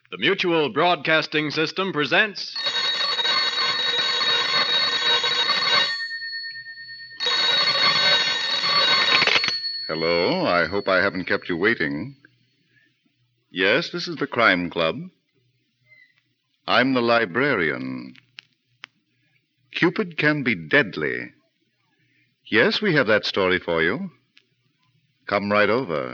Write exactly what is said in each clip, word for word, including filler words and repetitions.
The Mutual Broadcasting System presents... Hello, I hope I haven't kept you waiting. Yes, this is the Crime Club. I'm the librarian. Cupid can be deadly. Yes, we have that story for you. Come right over.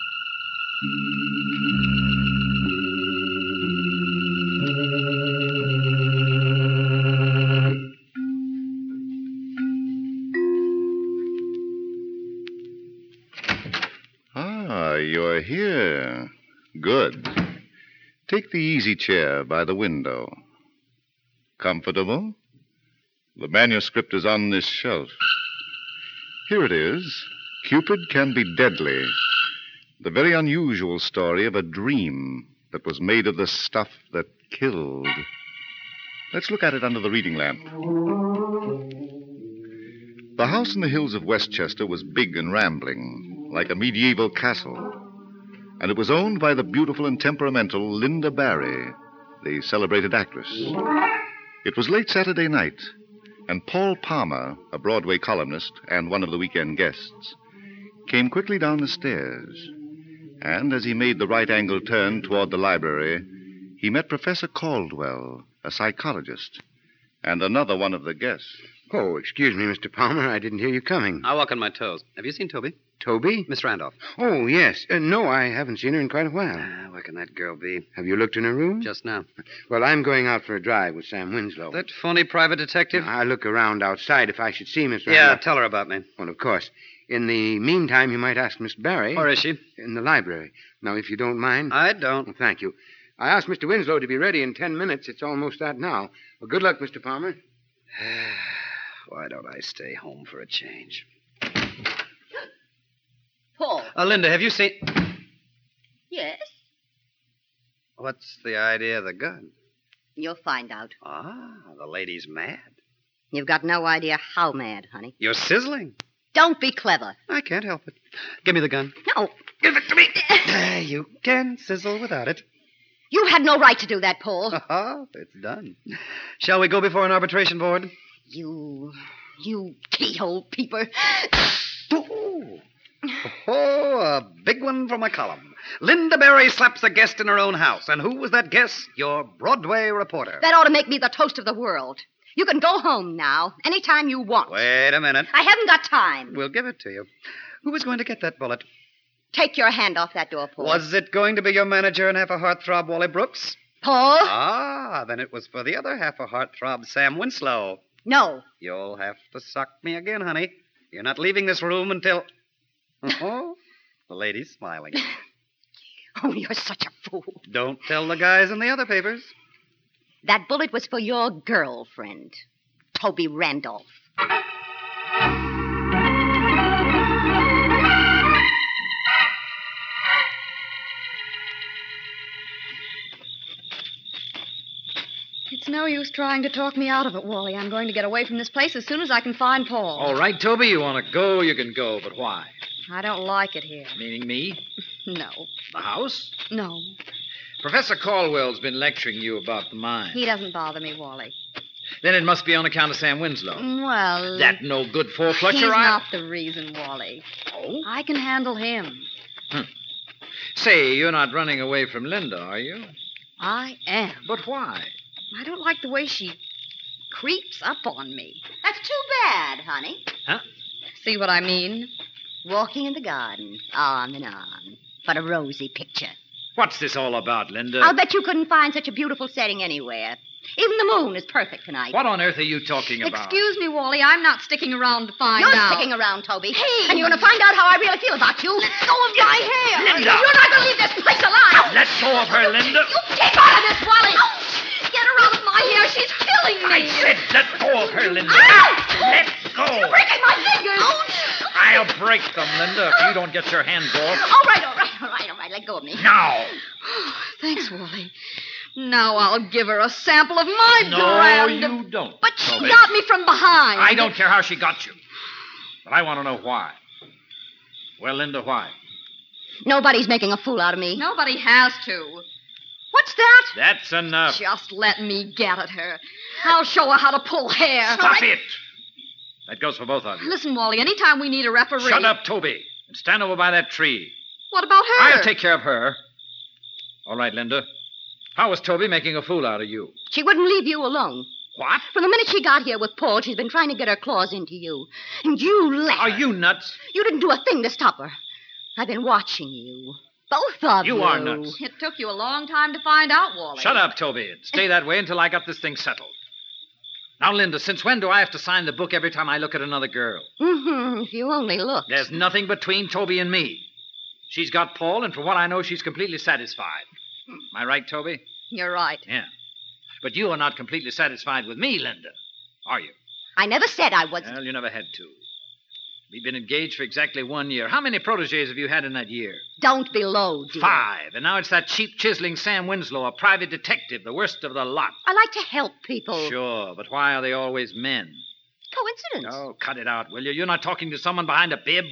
Ah, you're here. Good. Take the easy chair by the window. Comfortable? The manuscript is on this shelf. Here it is. Cupid Can Be Deadly. The very unusual story of a dream that was made of the stuff that killed. Let's look at it under the reading lamp. The house in the hills of Westchester was big and rambling, like a medieval castle. And it was owned by the beautiful and temperamental Linda Barry, the celebrated actress. It was late Saturday night, and Paul Palmer, a Broadway columnist and one of the weekend guests, came quickly down the stairs. And as he made the right-angle turn toward the library, he met Professor Caldwell, a psychologist, and another one of the guests. Oh, excuse me, Mister Palmer. I didn't hear you coming. I walk on my toes. Have you seen Toby? Toby? Miss Randolph. Oh, yes. Uh, no, I haven't seen her in quite a while. Ah, where can that girl be? Have you looked in her room? Just now. Well, I'm going out for a drive with Sam Winslow. That phony private detective? I'll look around outside if I should see Miss Yeah, Randolph. tell her about me. Well, of course. In the meantime, you might ask Miss Barry. Where is she? In the library. Now, if you don't mind. I don't. Well, thank you. I asked Mister Winslow to be ready in ten minutes. It's almost that now. Well, good luck, Mister Palmer. Why don't I stay home for a change? Paul. Uh, Linda, have you seen... Yes? What's the idea of the gun? You'll find out. Ah, the lady's mad. You've got no idea how mad, honey. You're sizzling. Don't be clever. I can't help it. Give me the gun. No. Give it to me. Ah, you can sizzle without it. You had no right to do that, Paul. Oh, it's done. Shall we go before an arbitration board? You... you keyhole peeper. Oh, oh, a big one from my column. Linda Barry slaps a guest in her own house. And who was that guest? Your Broadway reporter. That ought to make me the toast of the world. You can go home now, anytime you want. Wait a minute. I haven't got time. We'll give it to you. Who was going to get that bullet? Take your hand off that door, Paul. Was it going to be your manager and half a heartthrob, Wally Brooks? Paul? Ah, then it was for the other half a heartthrob, Sam Winslow. No. You'll have to suck me again, honey. You're not leaving this room until... Oh, the lady's smiling. Oh, you're such a fool. Don't tell the guys in the other papers. That bullet was for your girlfriend, Toby Randolph. It's no use trying to talk me out of it, Wally. I'm going to get away from this place as soon as I can find Paul. All right, Toby, you want to go, you can go, but why? I don't like it here. Meaning me? No. The house? No. Professor Caldwell's been lecturing you about the mine. He doesn't bother me, Wally. Then it must be on account of Sam Winslow. Well... That no good four-clutcher, He's I... not the reason, Wally. Oh? I can handle him. Hmm. Say, you're not running away from Linda, are you? I am. But why? I don't like the way she creeps up on me. That's too bad, honey. Huh? See what I mean? Walking in the garden, arm in arm, for a rosy picture. What's this all about, Linda? I'll bet you couldn't find such a beautiful setting anywhere. Even the moon is perfect tonight. What on earth are you talking about? Excuse me, Wally. I'm not sticking around to find You're out. sticking around, Toby. Hey! And you're going to find out how I really feel about you. Let go of my hair. Linda! You're not going to leave this place alive. Let go of her, Linda. You keep out of this, Wally. Get her out of my hair. She's killing me. I said let go of her, Linda. Ouch! Let go. You're breaking my fingers. I'll break them, Linda, if you don't get your hands off. All right, all right, all right, all right. Let go of me. Now. Thanks, Wally. Now I'll give her a sample of my No, brand. you don't. But she Toby. got me from behind. I don't care how she got you. But I want to know why. Well, Linda, why? Nobody's making a fool out of me. Nobody has to. What's that? That's enough. Just let me get at her. I'll show her how to pull hair. Stop it! That goes for both of you. Listen, Wally, anytime we need a referee... Shut up, Toby, and stand over by that tree. What about her? I'll take care of her. All right, Linda. How was Toby making a fool out of you? She wouldn't leave you alone. What? From the minute she got here with Paul, she's been trying to get her claws into you. And you let Are her. you nuts? You didn't do a thing to stop her. I've been watching you. Both of you. You are nuts. It took you a long time to find out, Wally. Shut up, Toby, and stay that way until I got this thing settled. Now, Linda, since when do I have to sign the book every time I look at another girl? Mm-hmm. If you only looked. There's nothing between Toby and me. She's got Paul, and from what I know, she's completely satisfied. Am I right, Toby? You're right. Yeah. But you are not completely satisfied with me, Linda, are you? I never said I wasn't. Well, you never had to. We've been engaged for exactly one year. How many proteges have you had in that year? Don't be low, dear. Five. And now it's that cheap, chiseling Sam Winslow, a private detective, the worst of the lot. I like to help people. Sure, but why are they always men? Coincidence. Oh, cut it out, will you? You're not talking to someone behind a bib.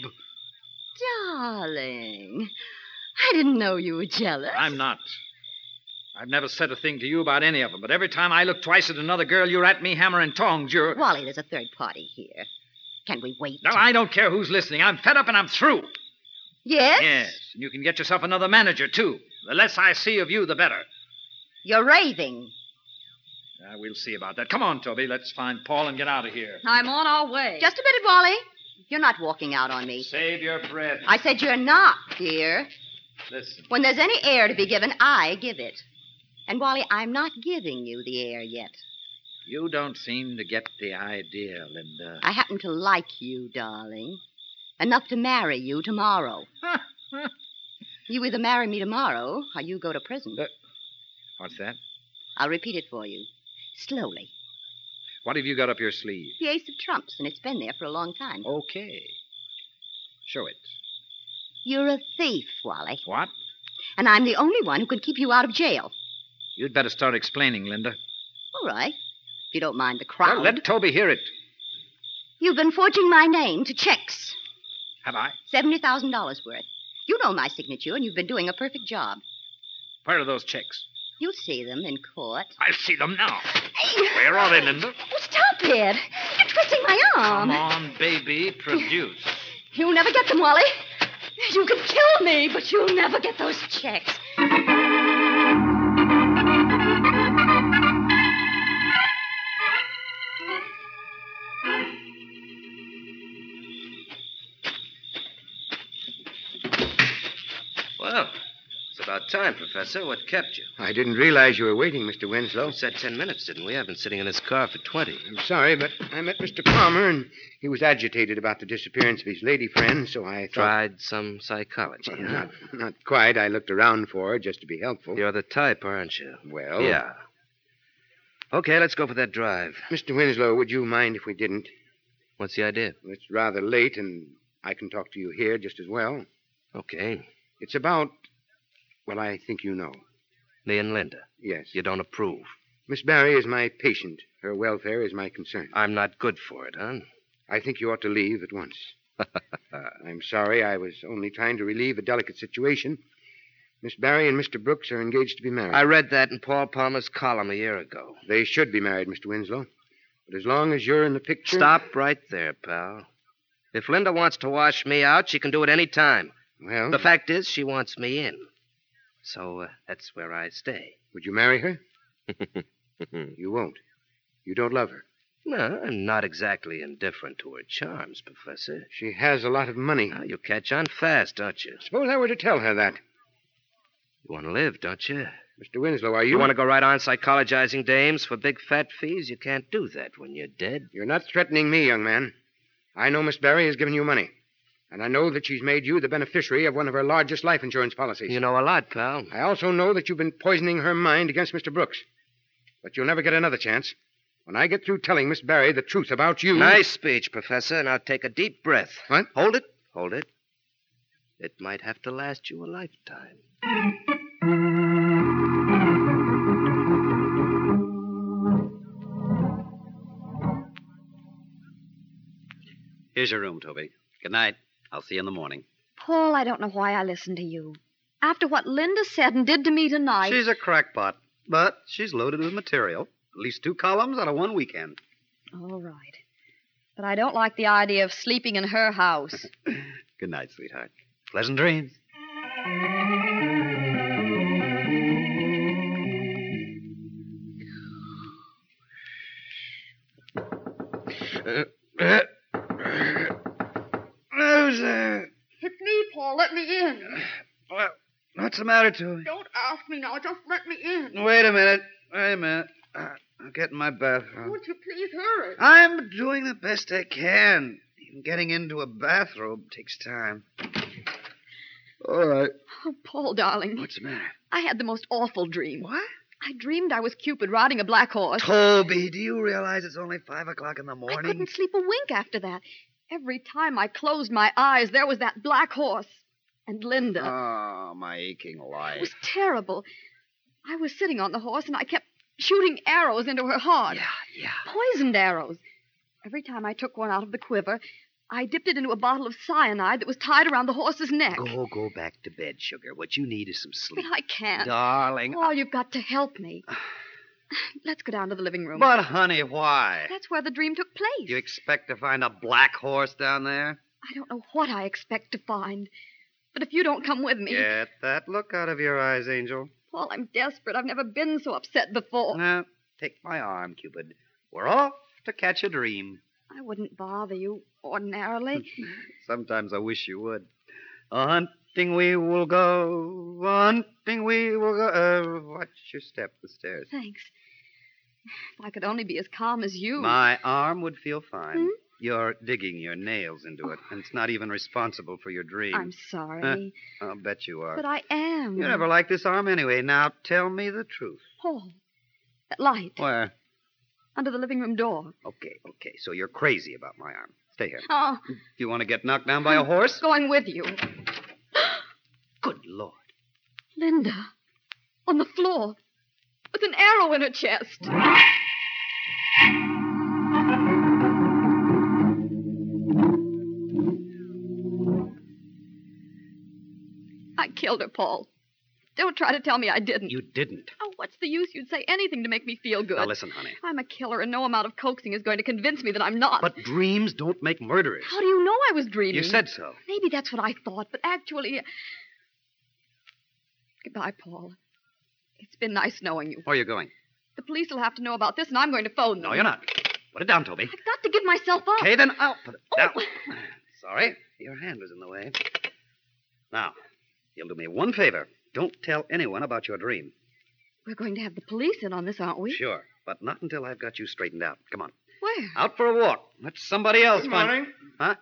Darling, I didn't know you were jealous. I'm not. I've never said a thing to you about any of them, but every time I look twice at another girl, you're at me hammer and tongs. You're... Wally, there's a third party here. Can we wait? No, I don't care who's listening. I'm fed up and I'm through. Yes? Yes, and you can get yourself another manager, too. The less I see of you, the better. You're raving. Uh, we'll see about that. Come on, Toby. Let's find Paul and get out of here. I'm on our way. Just a minute, Wally. You're not walking out on me. Save your breath. I said you're not, dear. Listen. When there's any air to be given, I give it. And, Wally, I'm not giving you the air yet. You don't seem to get the idea, Linda. I happen to like you, darling. Enough to marry you tomorrow. You either marry me tomorrow or you go to prison. Uh, what's that? I'll repeat it for you. Slowly. What have you got up your sleeve? The ace of trumps, and it's been there for a long time. Okay. Show it. You're a thief, Wally. What? And I'm the only one who can keep you out of jail. You'd better start explaining, Linda. All right. If you don't mind the crowd. Well, let Toby hear it. You've been forging my name to checks. Have I? seventy thousand dollars worth. You know my signature, and you've been doing a perfect job. Where are those checks? You'll see them in court. I'll see them now. Hey. Where are they, Linda? Oh, stop it. You're twisting my arm. Come on, baby. Produce. You'll never get them, Wally. You can kill me, but you'll never get those checks. Well, it's about time, Professor. What kept you? I didn't realize you were waiting, Mister Winslow. We said ten minutes, didn't we? I've been sitting in this car for twenty. I'm sorry, but I met Mister Palmer, and he was agitated about the disappearance of his lady friend, so I thought... Tried some psychology, Well, huh? not, not quite. I looked around for her just to be helpful. You're the type, aren't you? Well... Yeah. Okay, let's go for that drive. Mister Winslow, would you mind if we didn't? What's the idea? It's rather late, and I can talk to you here just as well. Okay. It's about... Well, I think you know. Me and Linda. Yes. You don't approve. Miss Barry is my patient. Her welfare is my concern. I'm not good for it, huh? I think you ought to leave at once. I'm sorry. I was only trying to relieve a delicate situation. Miss Barry and Mister Brooks are engaged to be married. I read that in Paul Palmer's column a year ago. They should be married, Mister Winslow. But as long as you're in the picture... Stop right there, pal. If Linda wants to wash me out, she can do it any time. Well... The fact is, she wants me in. So uh, that's where I stay. Would you marry her? You won't. You don't love her. No, I'm not exactly indifferent to her charms, Professor. She has a lot of money. Now, you catch on fast, don't you? Suppose I were to tell her that. You want to live, don't you? Mister Winslow, are you... You want to go right on psychologizing dames for big fat fees? You can't do that when you're dead. You're not threatening me, young man. I know Miss Barry has given you money. And I know that she's made you the beneficiary of one of her largest life insurance policies. You know a lot, pal. I also know that you've been poisoning her mind against Mister Brooks. But you'll never get another chance. When I get through telling Miss Barry the truth about you... Nice speech, Professor. Now take a deep breath. What? Hold it. Hold it. It might have to last you a lifetime. Here's your room, Toby. Good night. I'll see you in the morning. Paul, I don't know why I listened to you. After what Linda said and did to me tonight. She's a crackpot, but she's loaded with material. At least two columns out of one weekend. All right. But I don't like the idea of sleeping in her house. Good night, sweetheart. Pleasant dreams. Uh, uh, who's there? It's me, Paul. Let me in. Well, what's the matter, Toby? Don't ask me now. Just let me in. Wait a minute. Wait a minute. Uh, I'll get in my bathroom. Won't you please hurry? I'm doing the best I can. Even getting into a bathrobe takes time. All right. Oh, Paul, darling. What's the matter? I had the most awful dream. What? I dreamed I was Cupid riding a black horse. Toby, do you realize it's only five o'clock in the I morning? couldn't sleep a wink after that. Every time I closed my eyes, there was that black horse. And Linda. Oh, my aching It life. was terrible. I was sitting on the horse, and I kept shooting arrows into her heart. Yeah, yeah. Poisoned arrows. Every time I took one out of the quiver, I dipped it into a bottle of cyanide that was tied around the horse's neck. Go, go back to bed, sugar. What you need is some sleep. But I can't. Darling. Paul, you've got to help me. Let's go down to the living room. But, honey, why? That's where the dream took place. You expect to find a black horse down there? I don't know what I expect to find. But if you don't come with me... Get that look out of your eyes, Angel. Paul, I'm desperate. I've never been so upset before. Now, take my arm, Cupid. We're off to catch a dream. I wouldn't bother you ordinarily. Sometimes I wish you would. A hunting we will go. A hunting we will go. Uh, watch your step, the stairs. Thanks. If I could only be as calm as you. My arm would feel fine. Hmm? You're digging your nails into it, and it's not even responsible for your dream. I'm sorry. I'll bet you are. But I am. You never liked this arm anyway. Now tell me the truth. Paul, that light Where? under the living room door. Okay, okay. So you're crazy about my arm. Stay here. Oh, Do you want to get knocked down by a horse? going with you. Good Lord. Linda, on the floor, with an arrow in her chest. I killed her, Paul. Don't try to tell me I didn't. You didn't. Oh, what's the use? You'd say anything to make me feel good. Now listen, honey. I'm a killer, and no amount of coaxing is going to convince me that I'm not. But dreams don't make murderers. How do you know I was dreaming? You said so. Maybe that's what I thought, but actually... Goodbye, Paul. It's been nice knowing you. Where are you going? The police will have to know about this, and I'm going to phone them. No, you're not. Put it down, Toby. I've got to give myself up. Okay, then I'll put it down. Oh. Sorry. Your hand was in the way. Now, you'll do me one favor. Don't tell anyone about your dream. We're going to have the police in on this, aren't we? Sure, but not until I've got you straightened out. Come on. Where? Out for a walk. Let somebody else Good find... morning. Huh?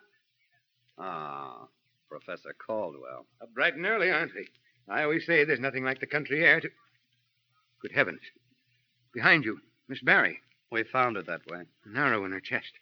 Ah, Professor Caldwell. Up bright and early, aren't we? I always say there's nothing like the country air to... Good heavens. Behind you, Miss Barry. We found it that way. An arrow in her chest.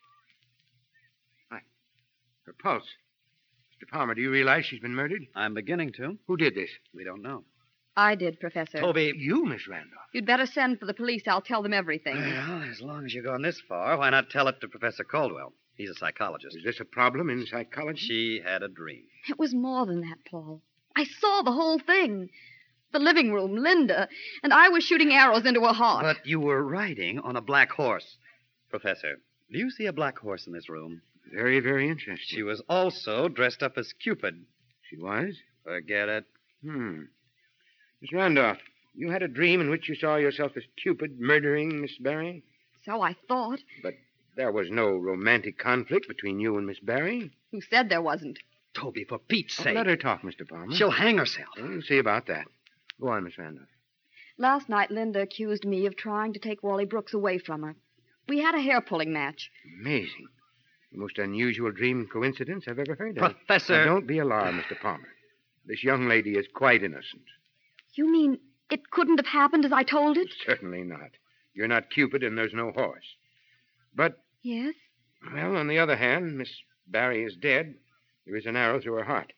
Why, her pulse. Mister Palmer, do you realize she's been murdered? I'm beginning to. Who did this? We don't know. I did, Professor. Toby. You, Miss Randolph. You'd better send for the police. I'll tell them everything. Well, as long as you've gone this far, why not tell it to Professor Caldwell? He's a psychologist. Is this a problem in psychology? She had a dream. It was more than that, Paul. I saw the whole thing. The living room, Linda, and I was shooting arrows into her heart. But you were riding on a black horse. Professor, do you see a black horse in this room? Very, very interesting. She was also dressed up as Cupid. She was? Forget it. Hmm. Miss Randolph, you had a dream in which you saw yourself as Cupid murdering Miss Barry? So I thought. But there was no romantic conflict between you and Miss Barry. Who said there wasn't? Toby, for Pete's Oh, sake. let her talk, Mister Palmer. She'll hang herself. We'll see about that. Go on, Miss Randolph. Last night, Linda accused me of trying to take Wally Brooks away from her. We had a hair-pulling match. Amazing. The most unusual dream coincidence I've ever heard of. Professor. Now, don't be alarmed, Mister Palmer. This young lady is quite innocent. You mean it couldn't have happened as I told it? Certainly not. You're not Cupid and there's no horse. But, Yes? well, on the other hand, Miss Barry is dead. There is an arrow through her heart.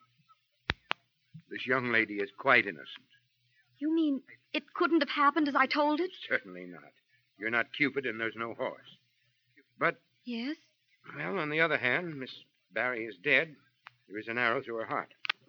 This young lady is quite innocent. You mean it couldn't have happened as I told it? Certainly not. You're not Cupid and there's no horse. But, Yes? well, on the other hand, Miss Barry is dead. There is an arrow through her heart.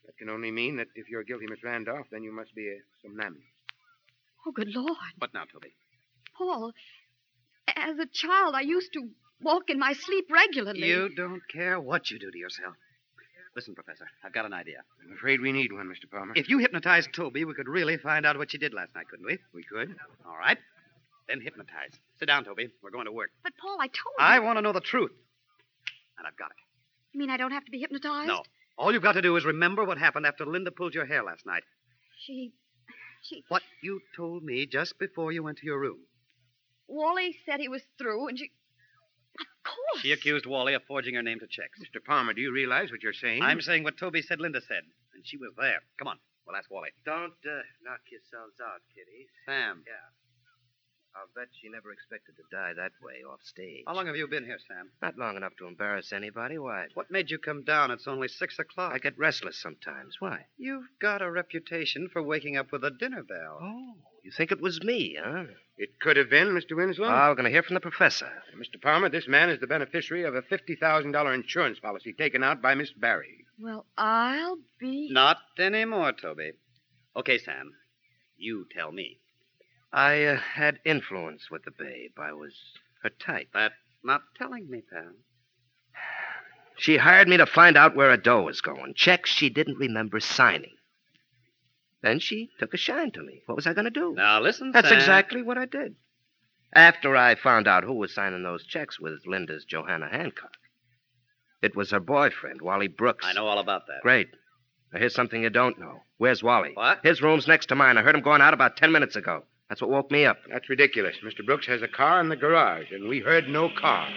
That can only mean that if you're guilty, Miss Randolph, then you must be a somnambulist. Oh, good Lord. What now, Toby? Paul, as a child, I used to walk in my sleep regularly. You don't care what you do to yourself. Listen, Professor, I've got an idea. I'm afraid we need one, Mister Palmer. If you hypnotized Toby, we could really find out what you did last night, couldn't we? We could. All right. Then hypnotize. Sit down, Toby. We're going to work. But, Paul, I told you. I want to know the truth. And I've got it. You mean I don't have to be hypnotized? No. All you've got to do is remember what happened after Linda pulled your hair last night. She... She... What you told me just before you went to your room. Wally said he was through, and she... Of course. She accused Wally of forging her name to checks. Mister Palmer, do you realize what you're saying? I'm saying what Toby said Linda said, and she was there. Come on, we'll ask Wally. Don't uh, knock yourselves out, kiddies. Sam. Yeah. I'll bet she never expected to die that way off stage. How long have you been here, Sam? Not long enough to embarrass anybody. Why? What made you come down? It's only six o'clock. I get restless sometimes. Why? You've got a reputation for waking up with a dinner bell. Oh, you think it was me, huh? It could have been, Mister Winslow. Oh, we're going to hear from the professor. Mister Palmer, this man is the beneficiary of a fifty thousand dollars insurance policy taken out by Miss Barry. Well, I'll be... Not anymore, Toby. Okay, Sam. You tell me. I uh, had influence with the babe. I was her type. That's not telling me, pal. She hired me to find out where her dough was going. Checks she didn't remember signing. Then she took a shine to me. What was I going to do? Now, listen, That's Sam. exactly what I did. After I found out who was signing those checks with Linda's Johanna Hancock. It was her boyfriend, Wally Brooks. I know all about that. Great. Now, here's something you don't know. Where's Wally? What? His room's next to mine. I heard him going out about ten minutes ago. That's what woke me up. That's ridiculous. Mister Brooks has a car in the garage, and we heard no car.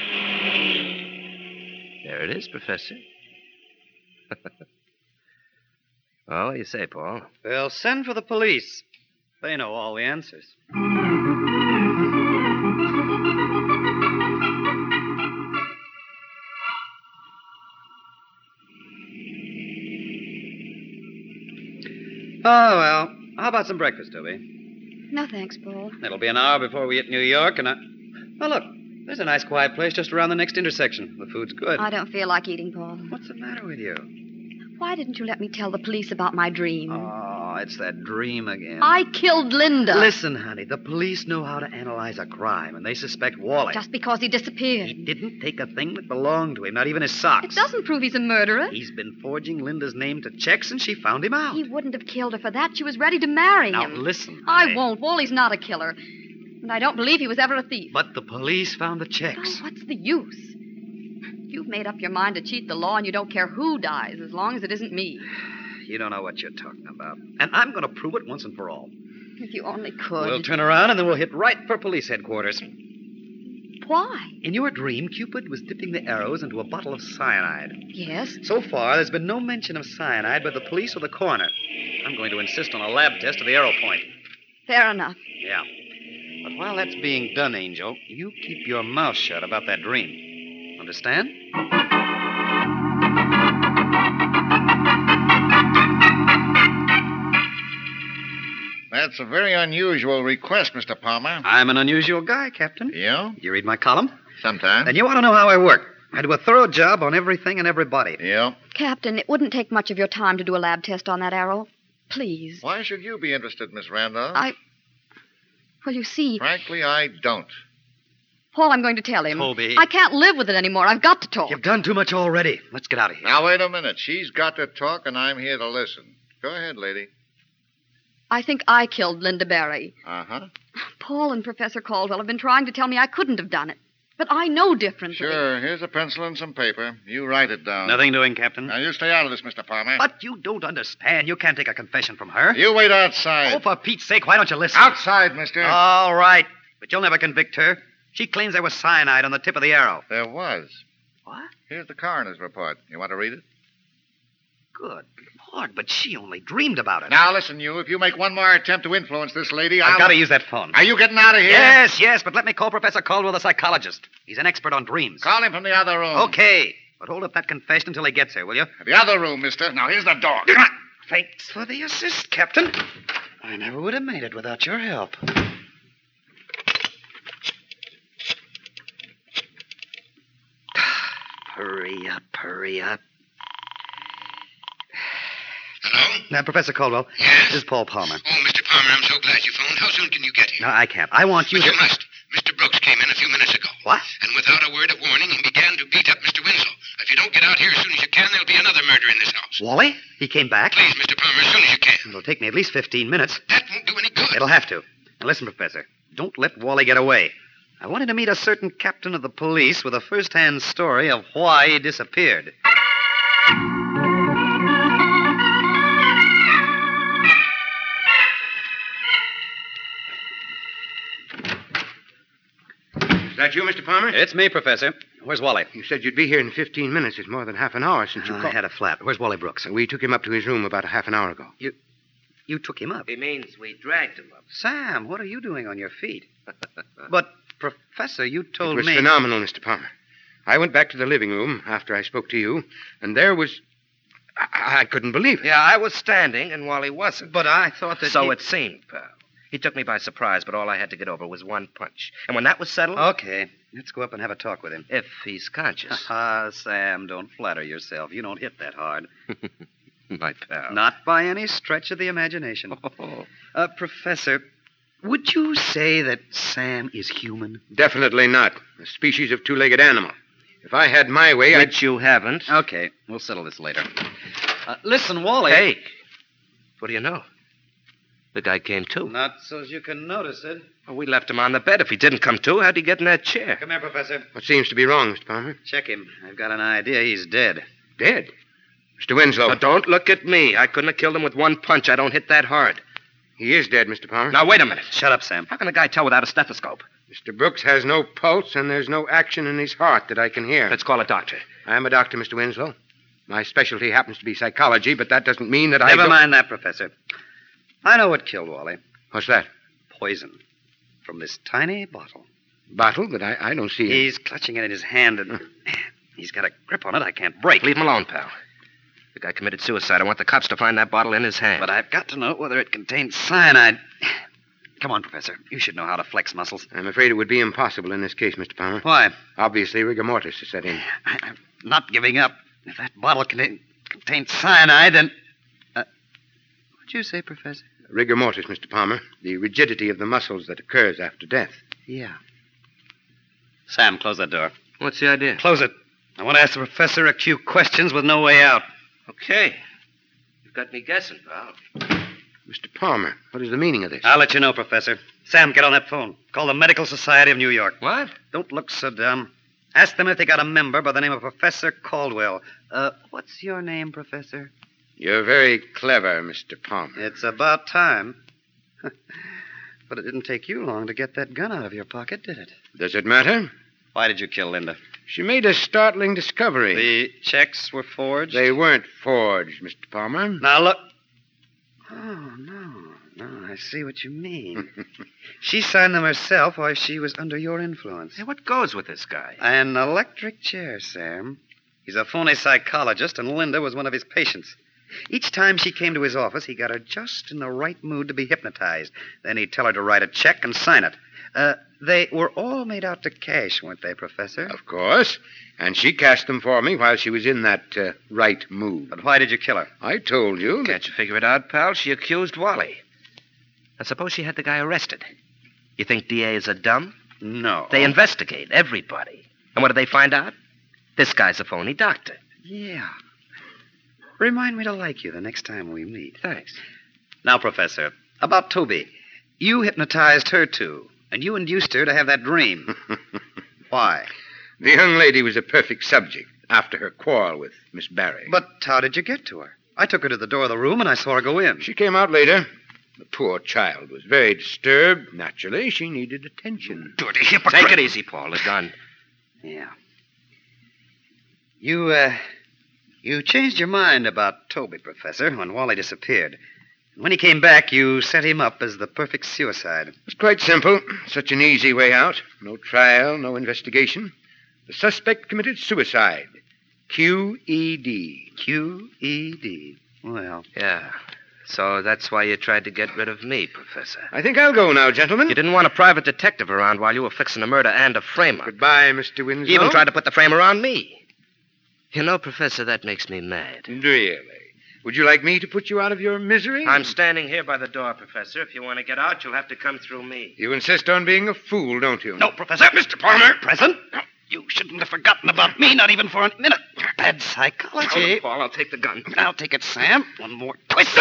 There it is, Professor. Well, what do you say, Paul? Well, send for the police. They know all the answers. Oh, well. How about some breakfast, Toby? No, thanks, Paul. It'll be an hour before we hit New York, and I... Oh, look. There's a nice quiet place just around the next intersection. The food's good. I don't feel like eating, Paul. What's the matter with you? Why didn't you let me tell the police about my dream? Oh, it's that dream again. I killed Linda. Listen, honey, the police know how to analyze a crime, and they suspect Wally. Just because he disappeared. He didn't take a thing that belonged to him, not even his socks. It doesn't prove he's a murderer. He's been forging Linda's name to checks, and she found him out. He wouldn't have killed her for that. She was ready to marry Now, him. listen, honey. I won't. Wally's not a killer. And I don't believe he was ever a thief. But the police found the checks. Oh, what's the use? You've made up your mind to cheat the law, and you don't care who dies, as long as it isn't me. You don't know what you're talking about. And I'm going to prove it once and for all. If you only could. We'll turn around, and then we'll hit right for police headquarters. Why? In your dream, Cupid was dipping the arrows into a bottle of cyanide. Yes. So far, there's been no mention of cyanide by the police or the coroner. I'm going to insist on a lab test of the arrow point. Fair enough. Yeah. But while that's being done, Angel, you keep your mouth shut about that dream. Understand? That's a very unusual request, Mister Palmer. I'm an unusual guy, Captain. Yeah? You read my column? Sometimes. Then you want to know how I work. I do a thorough job on everything and everybody. Yeah? Captain, it wouldn't take much of your time to do a lab test on that arrow. Please. Why should you be interested, Miss Randolph? I... Well, you see... Frankly, I don't. Paul, I'm going to tell him. Toby. I can't live with it anymore. I've got to talk. You've done too much already. Let's get out of here. Now, wait a minute. She's got to talk, and I'm here to listen. Go ahead, lady. I think I killed Linda Barry. Uh-huh. Paul and Professor Caldwell have been trying to tell me I couldn't have done it. But I know differently. Sure. Here's a pencil and some paper. You write it down. Nothing doing, Captain. Now, you stay out of this, Mister Palmer. But you don't understand. You can't take a confession from her. You wait outside. Oh, for Pete's sake, why don't you listen? Outside, mister. All right. But you'll never convict her. She claims there was cyanide on the tip of the arrow. There was. What? Here's the coroner's report. You want to read it? Good Lord, but she only dreamed about it. Now, listen, you. If you make one more attempt to influence this lady, I've I'll... got to use that phone. Are you getting out of here? Yes, yes, but let me call Professor Caldwell, the psychologist. He's an expert on dreams. Call him from the other room. Okay, but hold up that confession until he gets here, will you? The other room, mister. Now, here's the door. Thanks for the assist, Captain. I never would have made it without your help. Hurry up, hurry up. Now, Professor Caldwell. Yes? This is Paul Palmer. Oh, Mister Palmer, I'm so glad you phoned. How soon can you get here? No, I can't. I want you But to... you must. Mister Brooks came in a few minutes ago. What? And without a word of warning, he began to beat up Mister Winslow. If you don't get out here as soon as you can, there'll be another murder in this house. Wally? He came back? Please, Mister Palmer, as soon as you can. It'll take me at least fifteen minutes. That won't do any good. It'll have to. Now, listen, Professor. Don't let Wally get away. I wanted to meet a certain captain of the police with a first-hand story of why he disappeared. Is that you, Mister Palmer? It's me, Professor. Where's Wally? You said you'd be here in fifteen minutes. It's more than half an hour since you I called. had a flat. Where's Wally Brooks? We took him up to his room about a half an hour ago. You, you took him up. He means we dragged him up. Sam, what are you doing on your feet? But, Professor, you told It was me... phenomenal, Mister Palmer. I went back to the living room after I spoke to you, and there was... I, I couldn't believe it. Yeah, I was standing, and Wally wasn't. But I thought that So he... it seemed, pal. He took me by surprise, but all I had to get over was one punch. And when that was settled, Okay, let's go up and have a talk with him. if he's conscious. Ah, Sam, don't flatter yourself. You don't hit that hard. My pal. Not by any stretch of the imagination. Oh. Uh, Professor, would you say that Sam is human? Definitely not. A species of two-legged animal. If I had my way, I'd... Which you haven't. Okay, we'll settle this later. Uh, listen, Wally. Hey, what do you know? The guy came to. Not so as you can notice it. Well, we left him on the bed. If he didn't come to, how'd he get in that chair? Come here, Professor. What seems to be wrong, Mister Palmer? Check him. I've got an idea he's dead. Dead? Mister Winslow. Now, don't look at me. I couldn't have killed him with one punch. I don't hit that hard. He is dead, Mister Palmer. Now, wait a minute. Shut up, Sam. How can a guy tell without a stethoscope? Mister Brooks has no pulse, and there's no action in his heart that I can hear. Let's call a doctor. I'm a doctor, Mister Winslow. My specialty happens to be psychology, but that doesn't mean that I... Never don't- mind that, Professor. I know what killed Wally. What's that? Poison. From this tiny bottle. Bottle? But I, I don't see it. He's clutching it in his hand, and he's got a grip on it I can't break. Leave him alone, pal. The guy committed suicide. I want the cops to find that bottle in his hand. But I've got to know whether it contains cyanide. Come on, Professor. You should know how to flex muscles. I'm afraid it would be impossible in this case, Mister Palmer. Why? Obviously, rigor mortis is set in. I, I'm not giving up. If that bottle contain, contains cyanide, then... Uh, what'd you say, Professor? Rigor mortis, Mister Palmer. The rigidity of the muscles that occurs after death. Yeah. Sam, close that door. What's the idea? Close it. I want to ask the professor a few questions with no way out. Okay. You've got me guessing, pal. Mister Palmer, what is the meaning of this? I'll let you know, Professor. Sam, get on that phone. Call the Medical Society of New York. What? Don't look so dumb. Ask them if they got a member by the name of Professor Caldwell. Uh, what's your name, Professor? You're very clever, Mister Palmer. It's about time. But it didn't take you long to get that gun out of your pocket, did it? Does it matter? Why did you kill Linda? She made a startling discovery. The checks were forged? They weren't forged, Mister Palmer. Now, look. Oh, no. No, I see what you mean. She signed them herself while she was under your influence. Hey, what goes with this guy? An electric chair, Sam. He's a phony psychologist, and Linda was one of his patients. Each time she came to his office, he got her just in the right mood to be hypnotized. Then he'd tell her to write a check and sign it. Uh, they were all made out to cash, weren't they, Professor? Of course. And she cashed them for me while she was in that uh, right mood. But why did you kill her? I told you. that- Can't you figure it out, pal? She accused Wally. Now, suppose she had the guy arrested. You think D As are dumb? No. They investigate everybody. And what do they find out? This guy's a phony doctor. Yeah. Remind me to like you the next time we meet. Thanks. Now, Professor, about Toby. You hypnotized her, too, and you induced her to have that dream. Why? The young lady was a perfect subject after her quarrel with Miss Barry. But how did you get to her? I took her to the door of the room, and I saw her go in. She came out later. The poor child was very disturbed. Naturally, she needed attention. Dirty hypocrite. Take it easy, Paul. The gun. Yeah. You, uh, you changed your mind about Toby, Professor, when Wally disappeared. When he came back, you set him up as the perfect suicide. It was quite simple. Such an easy way out. No trial, no investigation. The suspect committed suicide. Q E D. Q E D. Well, Yeah. So that's why you tried to get rid of me, Professor. I think I'll go now, gentlemen. You didn't want a private detective around while you were fixing a murder and a frame-up. Goodbye, Mister Winslow. You even tried to put the frame around me. You know, Professor, that makes me mad. Really? Would you like me to put you out of your misery? I'm standing here by the door, Professor. If you want to get out, you'll have to come through me. You insist on being a fool, don't you? No, Professor. Mister Palmer. Present. You shouldn't have forgotten about me, not even for a minute. Bad psychology. Oh, Paul, I'll take the gun. I'll take it, Sam. One more twist.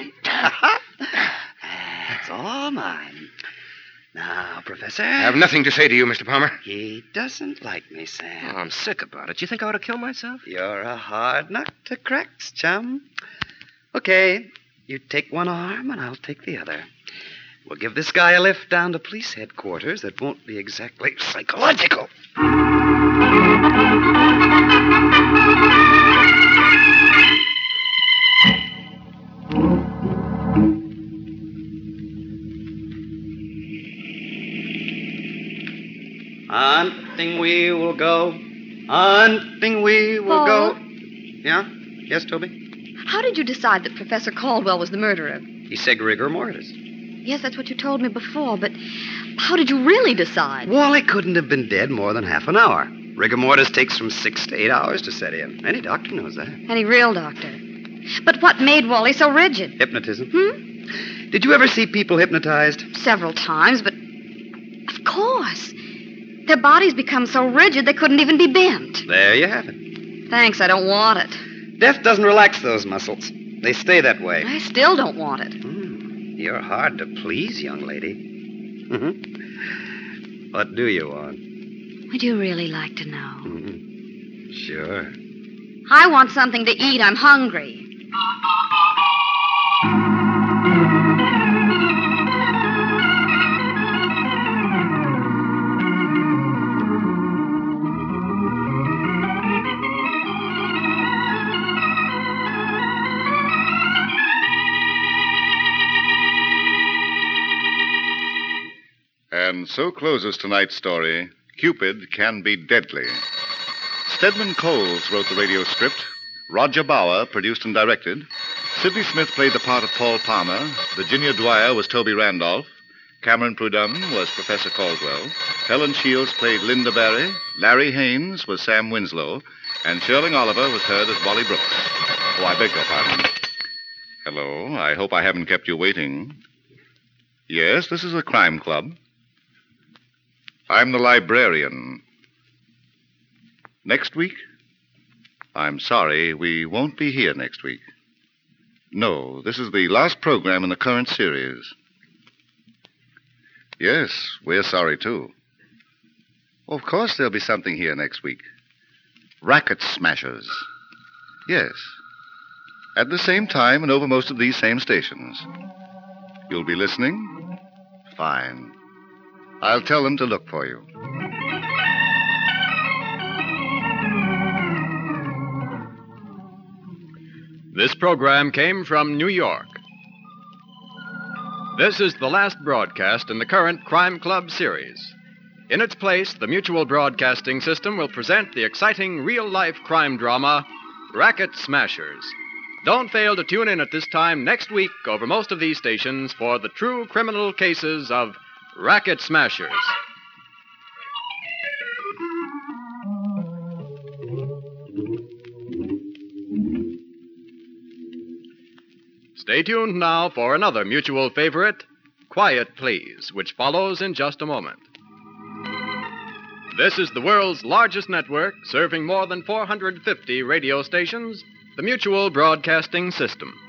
It's all mine. Now, Professor. I have nothing to say to you, Mister Palmer. He doesn't like me, Oh, Sam. I'm sick about it. You think I ought to kill myself? You're a hard nut to crack, chum. Okay, you take one arm and I'll take the other. We'll give this guy a lift down to police headquarters that won't be exactly psychological. Hunting we will go. Hunting we will Paul? go. Yeah? Yes, Toby? How did you decide that Professor Caldwell was the murderer? He said rigor mortis. Yes, that's what you told me before, but how did you really decide? Wally couldn't have been dead more than half an hour. Rigor mortis takes from six to eight hours to set in. Any doctor knows that. Any real doctor. But what made Wally so rigid? Hypnotism. Hmm? Did you ever see people hypnotized? Several times, but of course. Their bodies become so rigid they couldn't even be bent. There you have it. Thanks, I don't want it. Death doesn't relax those muscles. They stay that way. I still don't want it. Hmm. You're hard to please, young lady. Mm-hmm. What do you want? Would you really like to know? Mm-hmm. Sure. I want something to eat. I'm hungry. And so closes tonight's story, Cupid Can Be Deadly. Stedman Coles wrote the radio script. Roger Bauer produced and directed. Sidney Smith played the part of Paul Palmer. Virginia Dwyer was Toby Randolph. Cameron Prudhomme was Professor Caldwell. Helen Shields played Linda Barry. Larry Haynes was Sam Winslow. And Shirling Oliver was heard as Wally Brooks. Oh, I beg your pardon. Hello. I hope I haven't kept you waiting. Yes, this is a crime club. I'm the librarian. Next week? I'm sorry, we won't be here next week. No, this is the last program in the current series. Yes, we're sorry, too. Of course there'll be something here next week. Racket Smashers. Yes. At the same time and over most of these same stations. You'll be listening? Fine. I'll tell them to look for you. This program came from New York. This is the last broadcast in the current Crime Club series. In its place, the Mutual Broadcasting System will present the exciting real-life crime drama, Racket Smashers. Don't fail to tune in at this time next week over most of these stations for the true criminal cases of Racket Smashers. Stay tuned now for another Mutual favorite, Quiet Please, which follows in just a moment. This is the world's largest network, serving more than four hundred fifty radio stations, the Mutual Broadcasting System.